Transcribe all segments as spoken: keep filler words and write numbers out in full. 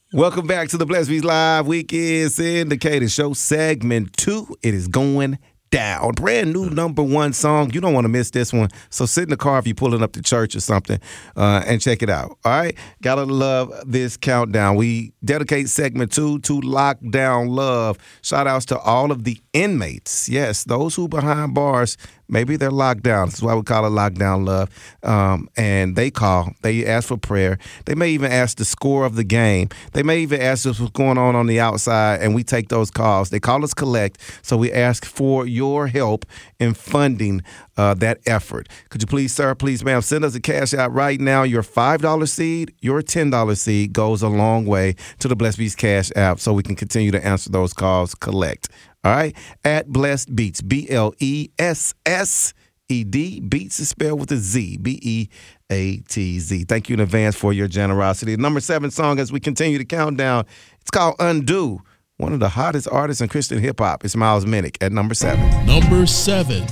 Welcome back to the Blessed Beats Live Weekend Syndicated Show, segment two. It is going down. Brand new number one song. You don't want to miss this one. So sit in the car if you're pulling up to church or something uh, and check it out. All right? Gotta love this countdown. We dedicate segment two to Lockdown Love. Shout outs to all of the inmates. Yes, those who behind bars. Maybe they're locked down. That's why we call it Lockdown Love. Um, and they call. They ask for prayer. They may even ask the score of the game. They may even ask us what's going on on the outside, and we take those calls. They call us collect, so we ask for your help in funding uh, that effort. Could you please, sir, please, ma'am, send us a cash out right now. Your five dollar seed, your ten dollar seed goes a long way to the Blessed Beats Cash app so we can continue to answer those calls, collect. All right, at Blessed Beats, B L E S S E D. Beats is spelled with a Z, B E A T Z. Thank you in advance for your generosity. The number seven song as we continue to count down, it's called Undo. One of the hottest artists in Christian hip-hop is Miles Minnick at number seven. Number seven.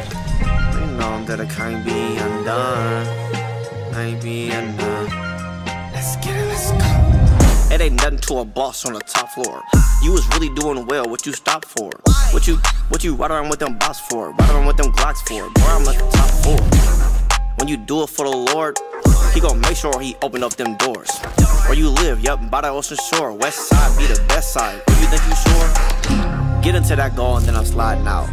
You know that I can't be undone. I ain't be undone. Let's get it, let's go. It ain't nothing to a boss on the top floor. You was really doing well, what you stopped for? What you, what you ride around with them bots for? Ride around with them Glocks for? Boy, I'm like the top four. When you do it for the Lord, he gon' make sure he open up them doors. Where you live, yup, by the ocean shore. West side be the best side. Where you think you sure? Get into that goal and then I'm sliding out.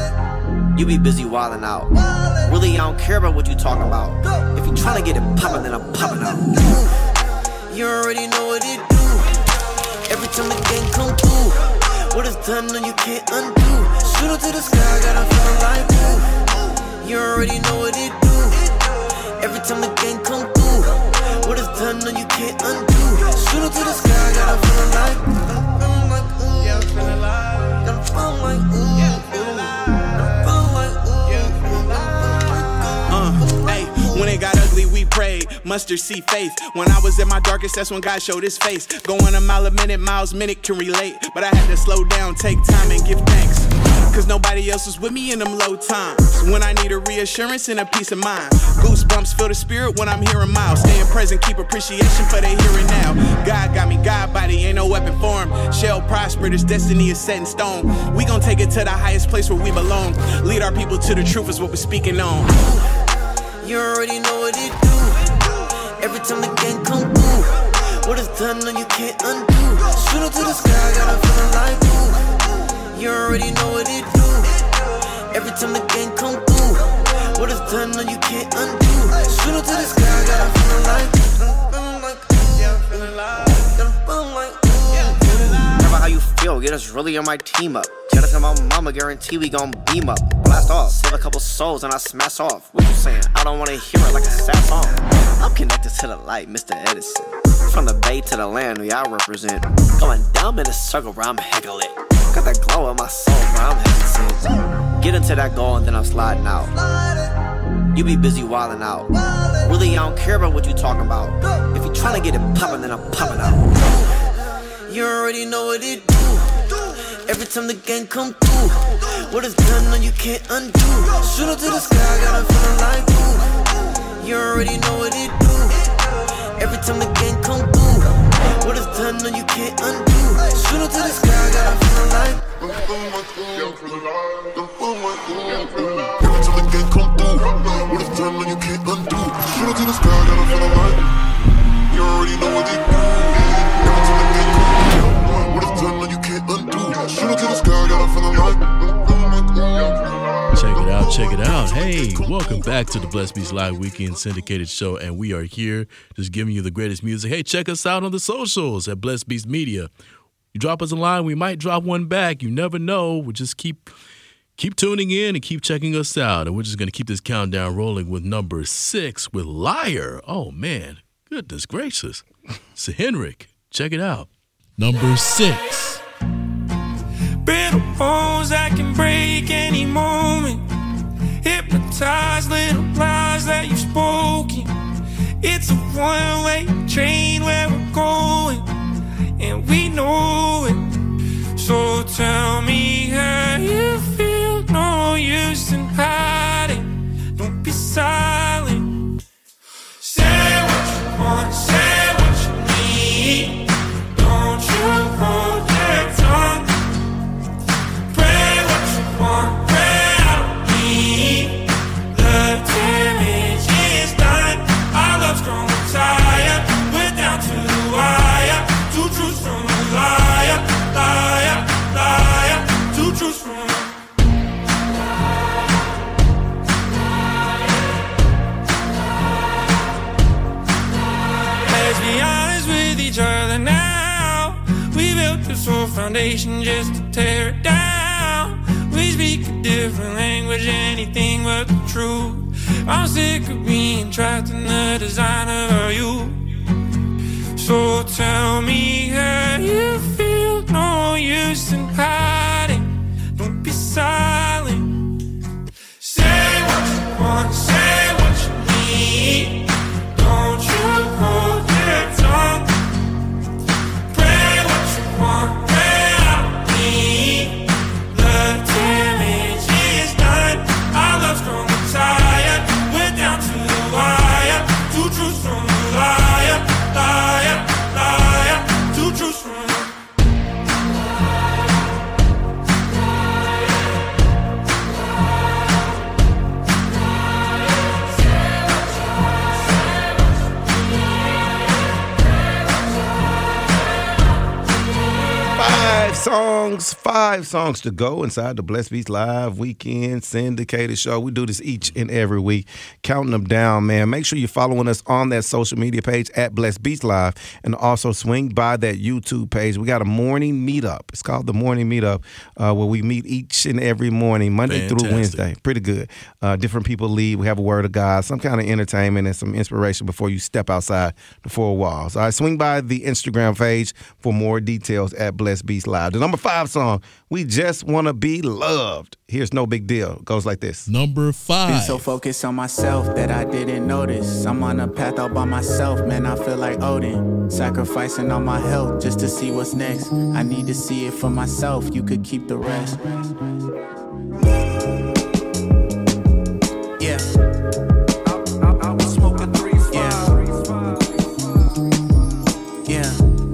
You be busy wildin' out. Really, I don't care about what you talking about. If you tryna get it poppin', then I'm poppin' out. You already know what it do. Every time the game come through, what is done, no you can't undo. Shoot up to the sky, got a feeling like you. You already know what it do. Every time the game come through, what is done, no you can't undo. Shoot up to the sky, got a feeling like I'm like ooh, yeah, I'm feeling like I'm feeling like ooh, yeah, I'm feeling like I'm feeling like ooh. Uh, hey, when it got ugly, we prayed. Mustard see faith. When I was at my darkest, that's when God showed his face. Going a mile a minute, Miles Minnick can relate. But I had to slow down, take time, and give thanks. Cause nobody else was with me in them low times. When I need a reassurance and a peace of mind. Goosebumps feel the spirit when I'm hearing Miles. Staying present, keep appreciation for the here and now. God got me, God body, ain't no weapon for him. Shall prosper, this destiny is set in stone. We gon' take it to the highest place where we belong. Lead our people to the truth is what we're speaking on. You already know what it do. Every time the game come through, what is done, no you can't undo. Shoot up to the sky, got a feeling like you. You already know what it do. Every time the game come through, what is done, no you can't undo. Shoot up to the sky, got a feeling like yeah, I'm feeling like got a feeling like remember how you feel, get us really on my team up. Tell us about mama, guarantee we gon' beam up. Blast off, save a couple souls and I smash off. What you saying? I don't wanna hear it like a sad song. I'm connected to the light, Mister Edison. From the bay to the land we I represent. Going down in a circle where I'm heckling. Got that glow in my soul where I'm hesitant. Get into that goal and then I'm sliding out. You be busy wildin' out. Really, I don't care about what you talking about. If you tryna get it poppin', then I'm poppin' out. You already know what it do. Every time the game come through, what is done, no you can't undo. Shoot up to the sky, got a feeling like you. You already know what it do. Every time the game come through, what is done, no you can't undo. Shoot up to the sky, got a feeling like every time the game come through, what is done, no you can't undo. Shoot up to the sky, got a feeling like you already know what it do. Every time the game come through, what is done, no you can't undo. Shoot up to the sky, got a feeling like Check it out, check it out. Hey, welcome back to the Blessed Beats Live Weekend Syndicated Show, and we are here just giving you the greatest music. Hey, check us out on the socials at Blessed Beats Media. You drop us a line, we might drop one back. You never know. We just keep keep tuning in and keep checking us out, and we're just going to keep this countdown rolling with number six with Liar. Oh, man. Goodness gracious. So, Henrik, check it out. Number six. Brittle bones that can break any moment. Hypnotized little lies that you've spoken. It's a one-way train where we're going, and we know it. So tell me how you feel. No use in hiding. Don't be silent. Say what you want, say what you need. foundation just to tear it down. We speak a different language, anything but the truth. I'm sick of being trapped in the design of you. So tell me how you feel, no use in hiding. Don't be silent. Say what you want, say what you need. Don't you hold your tongue. Pray what you want, pray out me. The damage is done. Our love's grown tired. We're down to the wire. Two truths from a liar, liar, liar. Two truths from a Five songs, five songs to go inside the Blessed Beats Live Weekend Syndicated Show. We do this each and every week, counting them down, man. Make sure you're following us on that social media page at Blessed Beats Live, and also swing by that YouTube page. We got a morning meetup. It's called the Morning Meetup, uh, where we meet each and every morning, Monday Fantastic. through Wednesday. Pretty good. Uh, different people lead. We have a word of God, some kind of entertainment, and some inspiration before you step outside the four walls. All right, swing by the Instagram page for more details at Blessed Beats Live. The number five song, We Just Wanna Be Loved. Here's No Big Deal. It goes like this. Number Been five. so focused on myself that I didn't notice. I'm on a path all by myself, man, I feel like Odin. Sacrificing all my health just to see what's next. I need to see it for myself, you could keep the rest. Yeah. Yeah.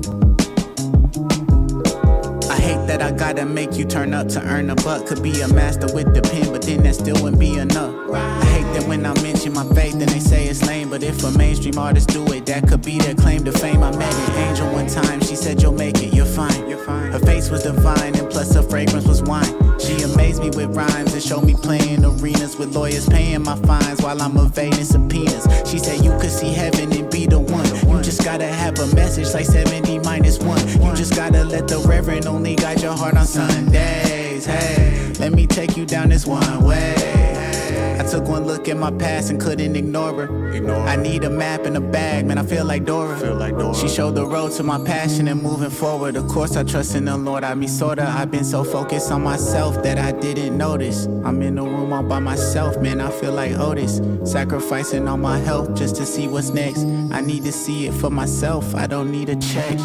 I hate that I gotta make you turn up to earn a buck. Could be a master with the pen, but then that still wouldn't be enough. I hate that when I mention my faith, then they say it's lame. But if a mainstream artist do it, that could be their claim to fame. I met an angel one time, she said you'll make it, you're fine. You're fine. Her face was divine, and plus her fragrance was wine. She amazed me with rhymes and showed me playing arenas with lawyers paying my fines while I'm evading subpoenas. She said you could see heaven and be the one. You just gotta have a message like seventy minus one. You just gotta let the reverend only guide your heart on Sundays. Hey, let me take you down this one way. I took one look at my past and couldn't ignore her. I need a map and a bag, man, I feel like Dora. She showed the road to my passion and moving forward. Of course I trust in the Lord, I mean sorta. I've been so focused on myself that I didn't notice. I'm in the room all by myself, man, I feel like Otis. Sacrificing all my health just to see what's next. I need to see it for myself, I don't need a check.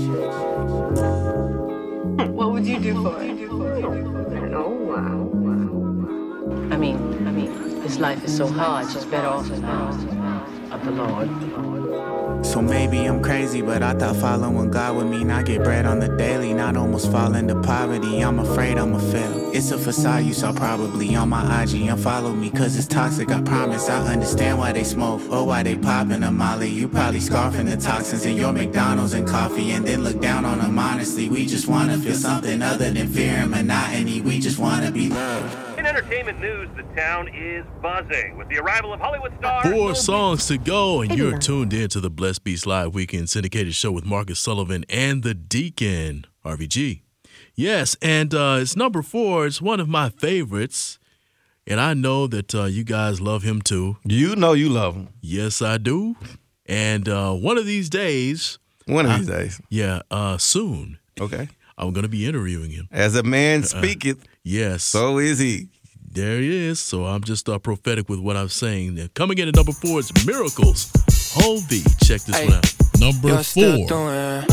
What would you do for it? Oh, wow. I mean, I mean, this life is so hard, she's better off in the house of the Lord. So maybe I'm crazy, but I thought following God would mean I get bread on the daily, not almost fall into poverty. I'm afraid I'ma fail. It's a facade you saw probably on my I G. Unfollow me, cause it's toxic, I promise. I understand why they smoke or why they popping a molly. You probably scarfing the toxins in your McDonald's and coffee, and then look down on them honestly. We just wanna feel something other than fear and monotony. We just wanna be loved. In entertainment news, the town is buzzing with the arrival of Hollywood star. Four songs to go, and you're tuned in to the Blessed Beats Live Weekend Syndicated Show with Marcus Sullivan and the Deacon, R V G. Yes, and uh, it's number four. It's one of my favorites, and I know that uh, you guys love him too. You know you love him. Yes, I do. And uh, one of these days. One of I, these days. Yeah, uh, soon. Okay. I'm going to be interviewing him. As a man speaketh, uh, yes. So is he. There he is. So I'm just uh, prophetic with what I'm saying. Now, coming in at number four is Miracles. Hold thee. Check this Ay, one out. Number you're four. Still doing,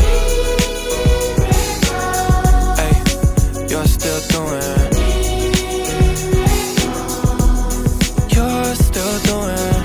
ay, you're still doing. You're still doing.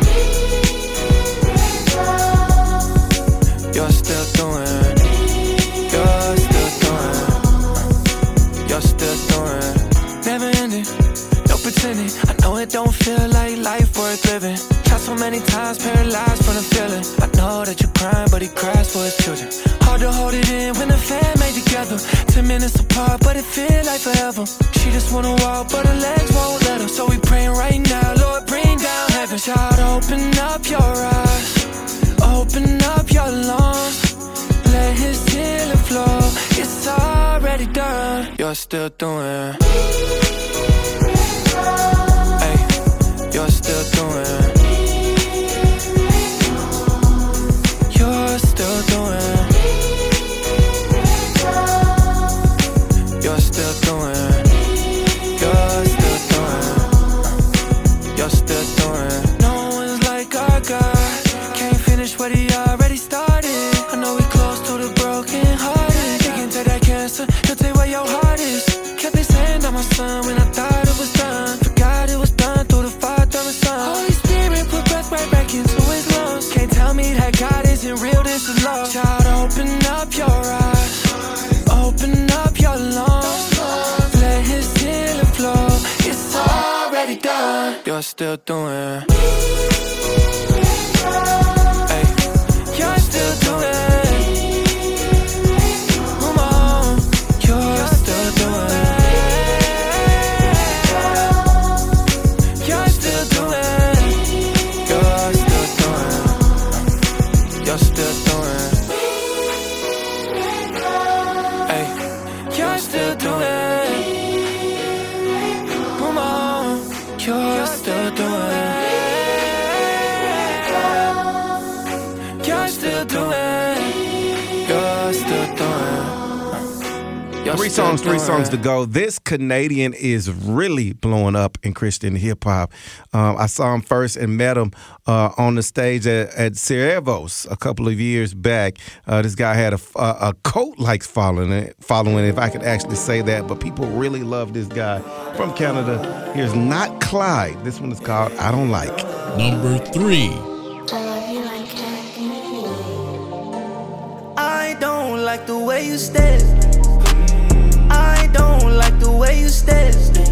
You're still doing. You're still doing. You're still doing. Never ending. No pretending. I know it don't feel like life worth living. Tried so many times, paralyzed from the feeling. I know that you're crying, but he cries for his children. Hard to hold it in when the family together. Ten minutes apart, but it feel like forever. She just wanna walk, but her legs won't let her. So we praying right now, Lord, bring down heaven. Child, open up your eyes, open up your lungs. Let his healing flow. It's already already done. You're still doing. Hey, you're still doing. You're still doing. You're still doing. You're still doing. You're still doing. No one's like our God. Can't finish what he already started. I know we close to the broken hearted. He can take that cancer, he'll take where your heart is. Kept his hand on my son when I thought it was done. Forgot it was done through the fire, through the sun. Holy Spirit put breath right back into his lungs. Can't tell me that God isn't real, this is love. Child, open up your eyes, open up your lungs. Let his healing flow, it's already done. You're still doing. Hey, you're still doing. Come on, you're still doing. You're still doing. You're still doing. You're still doing. Hey, you're still doing. Come on, you're still doing. You're still doing. You're still doing. You're Three still songs, three doing. songs to go. This Canadian is really blowing up in Christian hip hop. Um, I saw him first and met him uh, on the stage at, at Servos a couple of years back. Uh, this guy had a, a, a cult-like following, following, if I could actually say that. But people really love this guy from Canada. Here's Not Clyde. This one is called I Don't Like. Number three. I don't like the way you stare. I don't like the way you stare.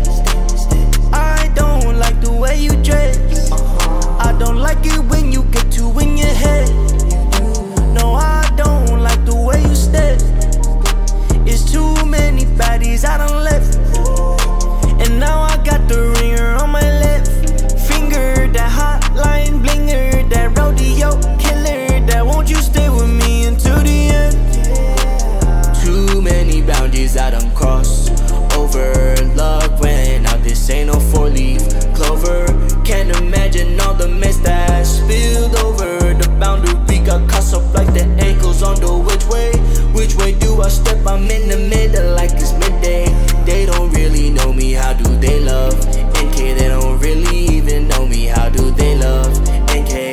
I don't like the way you dress. I don't like it when you get too in your head. No, I don't like the way you stare. It's too many baddies I done left. And now I got the ringer on my left finger. That hotline blinger, that rodeo killer. That won't you stay with me until the end? Too many boundaries I done crossed over. Love ran out, this ain't no four-leaf clover. Can't imagine all the mess that spilled over. The boundary got caught up like the ankles on the which way. Which way do I step? I'm in the middle like it's midday. They don't really know me, how do they love? N K, they don't really even know me, how do they love? N K.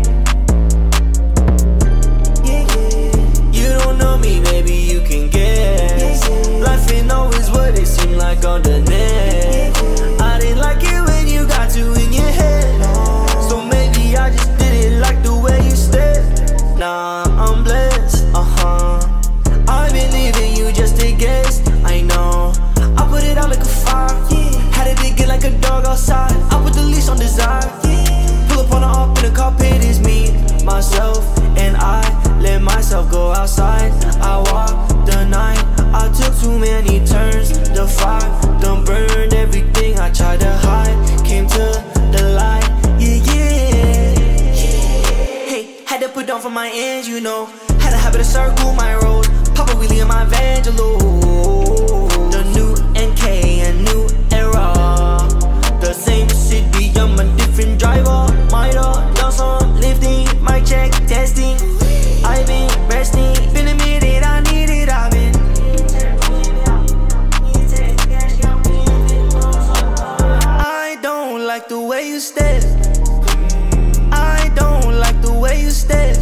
You don't know me, baby, you can guess. Life ain't always what it seemed like on the net. I didn't like it when you got too in your head. So maybe I just didn't like the way you stare. Nah, I'm blessed, uh-huh. I've been leaving you just to guess, I know. I put it out like a fire, had it digging like a dog outside. I put the leash on desire. Pull up on the up in the carpet, it's me, myself, and I let myself go outside. I walked the night, I took too many turns. The fire done burned everything I tried to hide. Came to the light, yeah, yeah. Hey, had to put down for my ends, you know. Had a habit to circle my road. Papa wheelie in my Vangelo. The new N K and new era. The same city, I'm a different driver. My dog, done some lifting, my check testing. I've been resting, been a minute, I need it, I've been. I don't like the way you stare. I don't like the way you stare.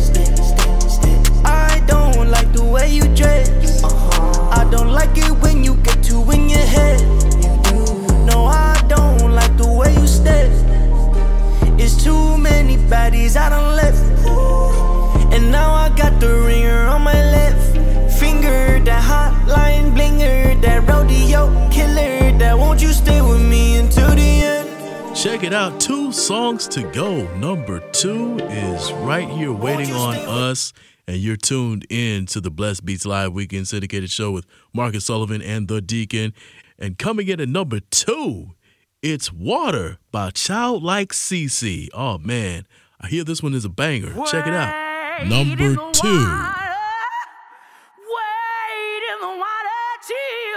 I don't like the way you dress. I don't like it when you get too in your head. No, I don't like the way you stare. It's too many baddies I done left. And now I got the ringer on my left finger. That hotline blinger, that rodeo killer. That won't you stay with me until the end? Check it out. Two songs to go. Number two is right here waiting on us. And you're tuned in to the Blessed Beats Live Weekend Syndicated Show with Marcus Sullivan and The Deacon. And coming in at number two, it's Water by Childlike Cece. Oh, man. I hear this one is a banger. Check it out. Number two. Wade in the water,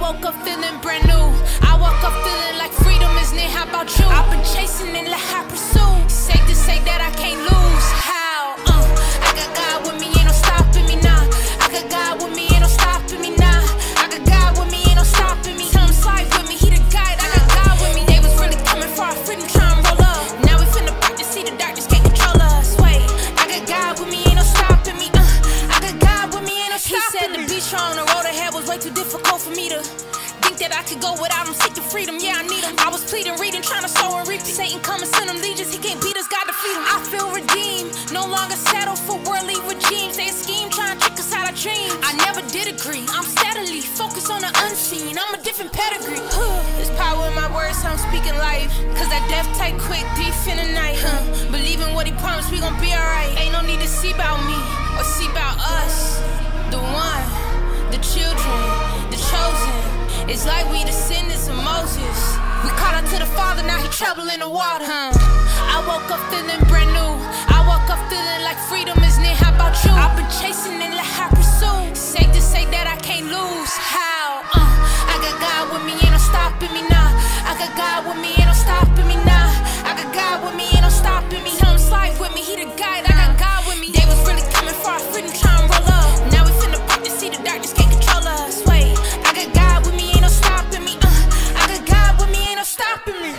woke up feeling brand new. I woke up feeling like freedom is near. How about you? I've been chasing in the high pursuit. Safe to say that I can't lose. How? Uh, I got God with me, ain't no stopping me now. I got God with me, ain't no stopping me now. I got God with me, ain't no stopping me. Tell him slide with me, he the guide. I got God with me. They was really coming for our freedom, trying to roll up. Now we finna practice, see the darkness can't control us. Wait, I got God with me, ain't no stopping me. Uh, I got God with me, ain't no stopping me. He said the beach on the road ahead was way too difficult for me to think that I could go without him, seeking freedom. Yeah, I need him. I was pleading, reading, trying to sow and reap. Satan come and send him legions. He can't beat us, God defeat him. I feel redeemed, no longer settle for worldly regimes. They a scheme trying to trick us out of dreams. I never did agree. I'm steadily focused on the unseen. I'm a different pedigree. There's power in my words, so I'm speaking life. Cause that death type quick, deep in the night. Huh. Believing what he promised, we gon' be alright. Ain't no need to see about me or see about us. The one, the children, the chosen. It's like we descendants of Moses. We caught up to the Father, now he trouble in the water. Huh. I woke up feeling brand new. I woke up feeling like freedom is near. How about you? I've been chasing in the high pursuit. Safe to say that I can't lose. How? Uh, I got God with me, ain't no stopping me now. I got God with me, ain't no stopping me now. I got God with me, ain't no stopping me. Tell him slide with me, he the guide. I got God with me. They was really coming for our freedom, trying to roll up. Now we finna practice, see the darkness can't control us. Wait, I got God with me, ain't no stopping me. Uh, I got God with me, ain't no stopping me.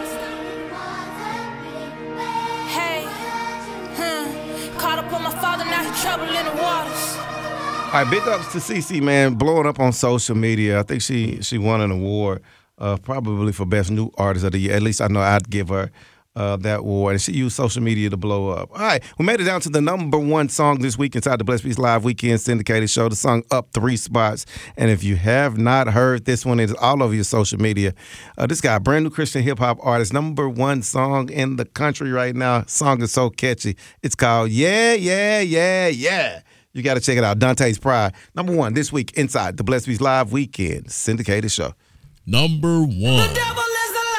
Hey, huh? Caught up on my Father, now he trouble in the waters. All right, big ups to Cece, man, blowing up on social media. I think she she won an award, uh, probably for Best New Artist of the Year. At least I know I'd give her uh, that award. And she used social media to blow up. All right, we made it down to the number one song this week inside the Blessed Beats Live Weekend Syndicated Show. The song up three spots. And if you have not heard this one, it's all over your social media. Uh, this guy, brand new Christian hip hop artist, number one song in the country right now. Song is so catchy. It's called Yeah, Yeah, Yeah, Yeah. You got to check it out. Dante's Pride. Number one this week inside the Blessed Beats Live Weekend Syndicated Show. Number one. The devil is a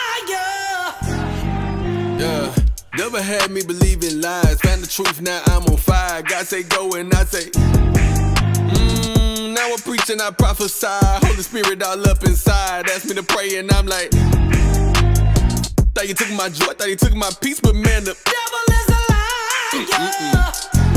liar. Yeah, never had me believing lies. Found the truth, now I'm on fire. God say go and I say, mmm, now I'm preaching, I prophesy. Holy Spirit all up inside. Ask me to pray and I'm like, thought you took my joy, thought you took my peace, but man, the devil is a liar. Mm-mm-mm.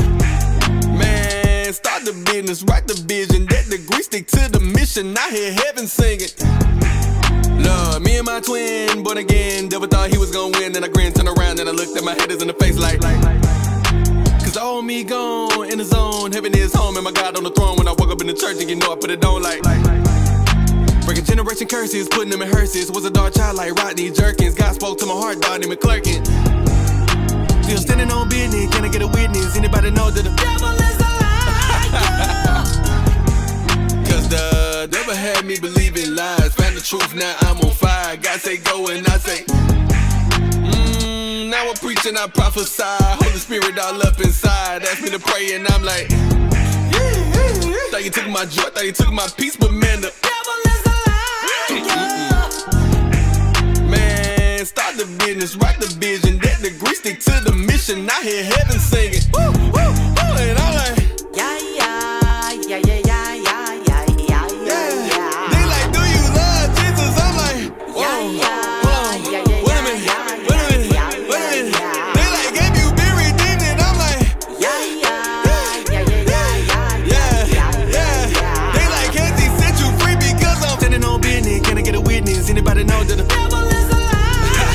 Man, start the business, write the vision. That degree, stick to the mission. I hear heaven singing. Lord, me and my twin, born again. Devil thought he was gonna win. Then I grinned, turned around, and I looked at my haters in the face like, cause all me gone in the zone. Heaven is home, and my God on the throne. When I woke up in the church, and you know I put it on like, breaking generation curses, putting them in hearses. Was a dark child like Rodney Jerkins. God spoke to my heart, Donnie McClurkin. Still standing on business, can I get a witness? Anybody know that the devil is a liar? Cause the devil had me believing lies. Found the truth, now I'm on fire. God say go and I say, mmm, now I'm preaching, I prophesy. Holy Spirit all up inside. Ask me to pray and I'm like, thought you took my joy, thought you took my peace, but man, the devil is a liar. Man, start the business, write the vision. That degree, stick to the mission. I hear heaven singing. Woo, woo, woo, and I'm like, yeah, yeah, yeah, yeah, yeah, yeah, yeah, yeah, yeah. They like, do you love Jesus? I'm like, whoa, yeah, yeah, hold on, yeah, yeah, wait a minute, wait a minute, wait a minute. They like, have you been redeemed? And I'm like, yeah, yeah, yeah, yeah, yeah, yeah, yeah, yeah. They like, has he set you free? Because I'm standing on business. Can I get a witness? Anybody know that the devil is a liar?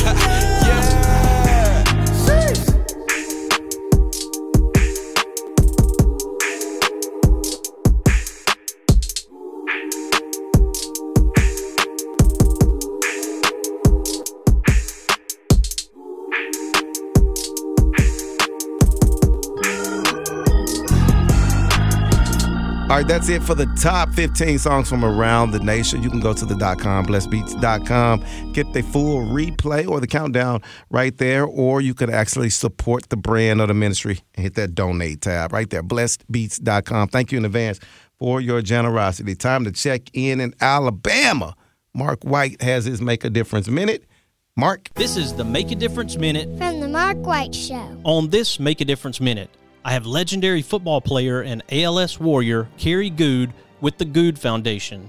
All right, that's it for the top fifteen songs from around the nation. You can go to the .com, blessed beats dot com, get the full replay or the countdown right there, or you could actually support the brand or the ministry and hit that donate tab right there, blessed beats dot com. Thank you in advance for your generosity. Time to check in in Alabama. Mark White has his Make a Difference Minute. Mark. This is the Make a Difference Minute from the Mark White Show. On this Make a Difference Minute, I have legendary football player and A L S warrior Kerry Good with the Good Foundation.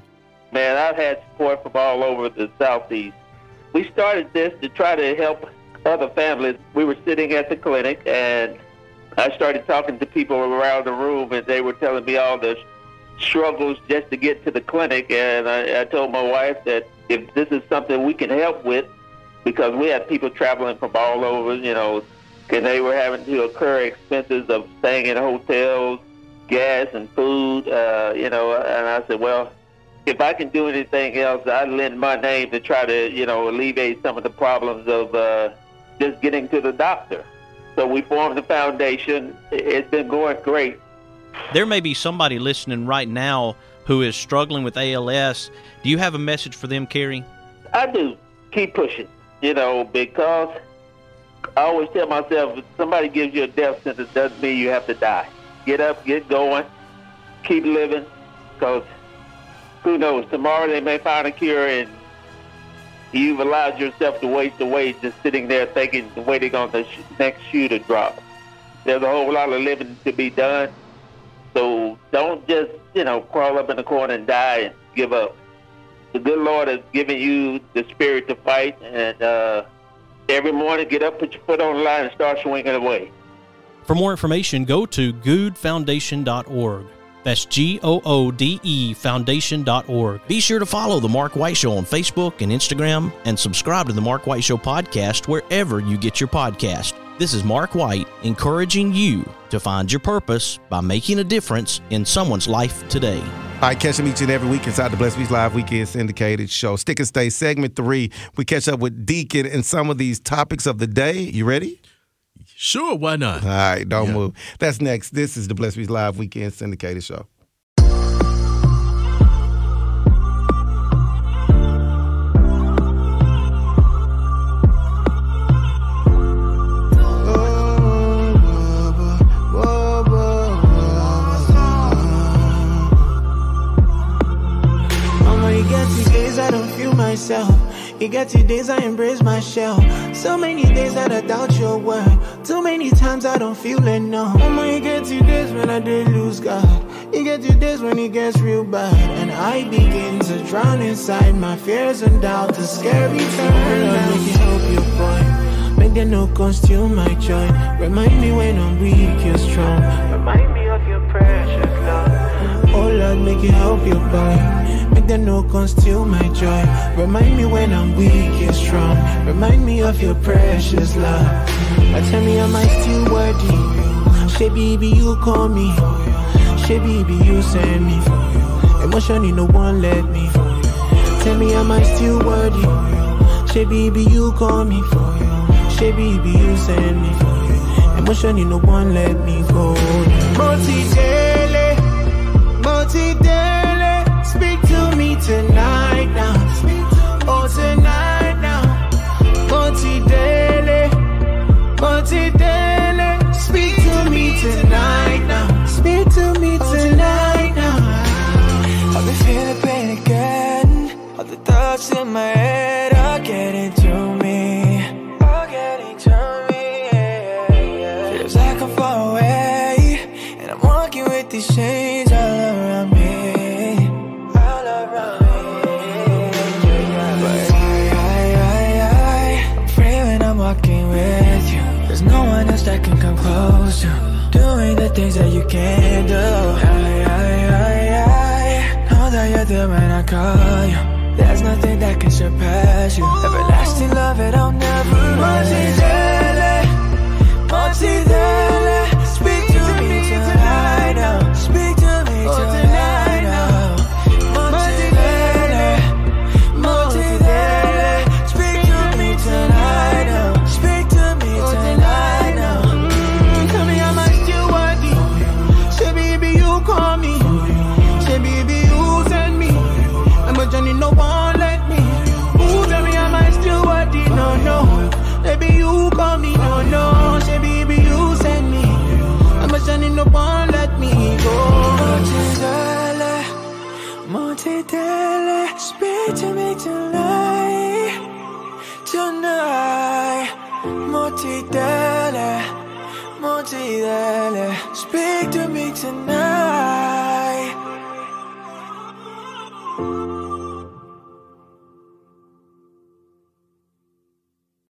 Man, I've had support from all over the Southeast. We started this to try to help other families. We were sitting at the clinic, and I started talking to people around the room, and they were telling me all the struggles just to get to the clinic. And I, I told my wife that if this is something we can help with, because we had people traveling from all over, you know, and they were having to incur expenses of staying in hotels, gas and food, uh, you know, and I said, well, if I can do anything else, I'd lend my name to try to, you know, alleviate some of the problems of uh, just getting to the doctor. So we formed the foundation. It's been going great. There may be somebody listening right now who is struggling with A L S. Do you have a message for them, Kerry? I do. Keep pushing, you know, because I always tell myself, if somebody gives you a death sentence, doesn't mean you have to die. Get up, get going, keep living, because who knows, tomorrow they may find a cure, and you've allowed yourself to waste away just sitting there thinking, waiting on the sh- next shoe to drop. There's a whole lot of living to be done, so don't just, you know, crawl up in the corner and die and give up. The good Lord has given you the spirit to fight, and uh, every morning get up, put your foot on the line, and start swinging away. For more information, go to good foundation dot org. That's G O O D E foundation dot org. Be sure to follow The Mark White Show on Facebook and Instagram, and subscribe to The Mark White Show podcast wherever you get your podcast. This is Mark White, encouraging you to find your purpose by making a difference in someone's life today. All right, catch them each and every week inside the Blessed Beast Live Weekend Syndicated Show. Stick and stay, segment three. We catch up with Deacon and some of these topics of the day. You ready? Sure, why not? All right, don't Yeah. move. That's next. This is the Blessed Beast Live Weekend Syndicated Show. I don't feel myself. You get two days I embrace my shell. So many days that I doubt your word. Too many times I don't feel enough. Mama, you get two days when I did lose God. You get two days when it gets real bad, and I begin to drown inside my fears and doubt. The scary turn. Lord, make it help you, boy. Make them no consume my joy. Remind me when I'm weak, you're strong. Remind me of your precious love. Oh Lord, make it help you, boy. Make them no conceal my joy. Remind me when I'm weak, you're strong. Remind me of your precious love. I tell me, am I still worthy? Say, baby, you call me. Say, baby, you send me. Emotionally, no one let me. Tell me, am I still worthy? Say, baby, you call me. Say, baby, you send me. Emotionally, no one let me go. Multi-daily, multi-daily. Speak to me tonight now. Oh, tonight now. Multi-daily, multi-daily. Speak to me tonight now. Speak to me tonight now. I've been feeling pain again. All the thoughts in my head are getting to me. Are getting to me. Yeah, yeah. Feels like I'm far away, and I'm walking with these chains all around me. No one else that can come close to doing the things that you can't do. I, I, I, I know that you're there when I call you. There's nothing that can surpass you. Everlasting love, it I'll never Multi-daily, multi-daily. Speak to me tonight now. Speak to me tonight now. Multi-daily, multi-daily. Speak to me tonight now. Speak to me tonight now. Mm, tell me, am I still worthy? Say, baby, you call me. Say, baby, you send me. I'm a journey, no one let me. Ooh, tell me, am I still worthy? No, no. Baby, you call me. No, no. Say, baby, you send me. I'm a journey, no one let me go. Multi-daily, multi-daily. Speak to me tonight. Tonight. Multi-daily, multi-daily. Speak to me tonight.